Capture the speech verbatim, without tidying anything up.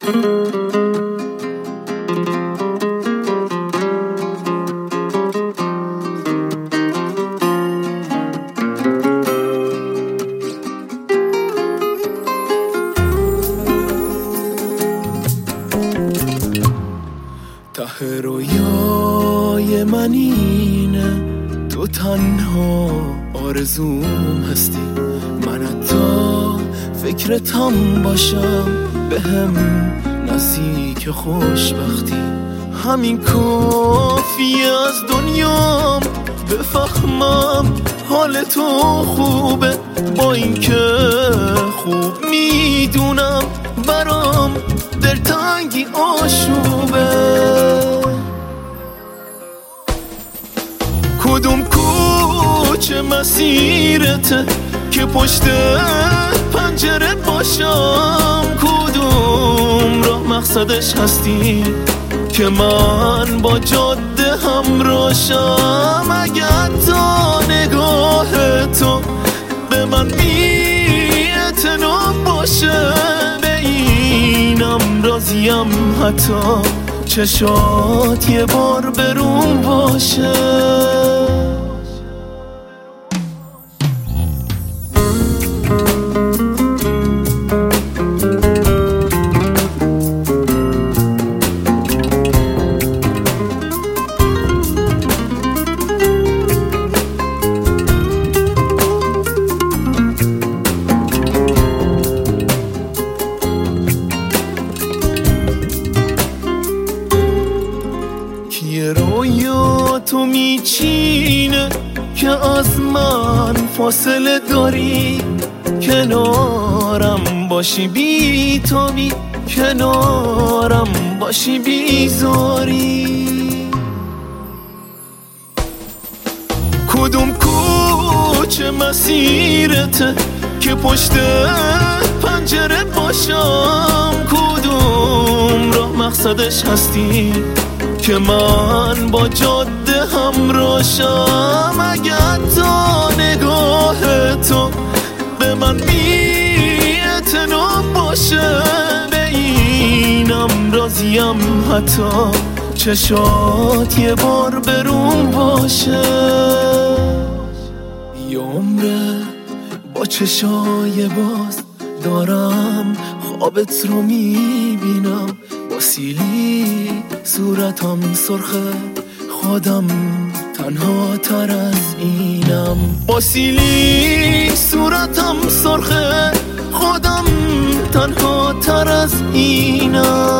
ته رویای من اینه تو تنها آرزوم هستی، من حتی فکرتم باشم به هم نزدیک خوشبختی. همین کافی از دنیام بفهمم حال تو خوبه، با اینکه خوب میدونم برام دلتنگی آشوبه. کدوم کوچه مسیرته که پشت پنجره باشم، کدوم راه مقصدش هستی که من با جاده همراشم. اگر تا نگاه تو به من بی‌اعتنا باشه، به اینم راضیم حتی چشات یه بار برون باشه. یه رویا تو میچینه که از من فاصله داری، کنارم باشی بی تو بی کنارم باشی بیزاری. کدوم کوچه مسیرته که پشت پنجره باشم، کدوم راه مقصدش هستی که من با جاده همراشم. اگر تا نگاه تو به من بی‌اعتنا باشه، به اینم راضیم حتی چشات یه بار برون باشه. یه عمره با چشای باز دارم خوابت رو میبینم، با سیلی صورتم سرخه خودم تنها تر از اینم. با سیلی صورتم سرخه خودم تنها تر از اینم.